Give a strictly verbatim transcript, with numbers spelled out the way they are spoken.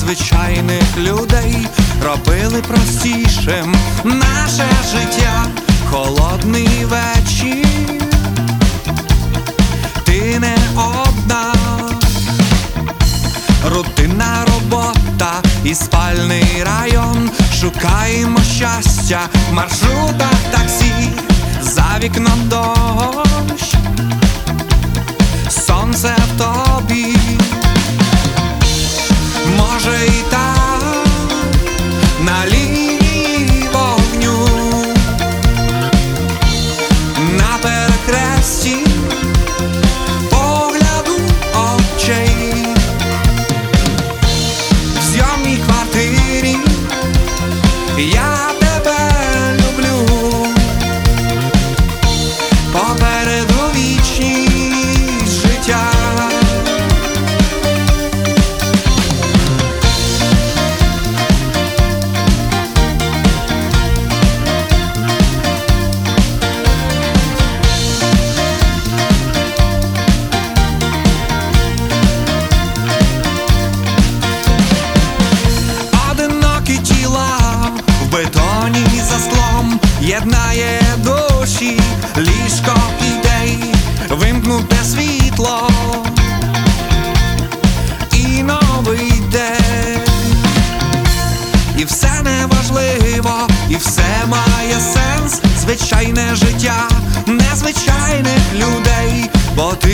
незвичайних людей робили простішим наше життя. Холодний вечір, ти не одна, рутинна робота і спальний район. Шукаємо щастя в маршрутах таксі, за вікном дощ, сонце в тобі. Може і так, на лінії вогню, на перехресті погляду очей, в зйомній квартирі я тебе люблю, попереду вічність життя. В бетоні за склом єднає душі, ліжко ідей, вимкнуте світло і новий день. І все неважливо, і все має сенс. Звичайне життя незвичайних людей, бо ти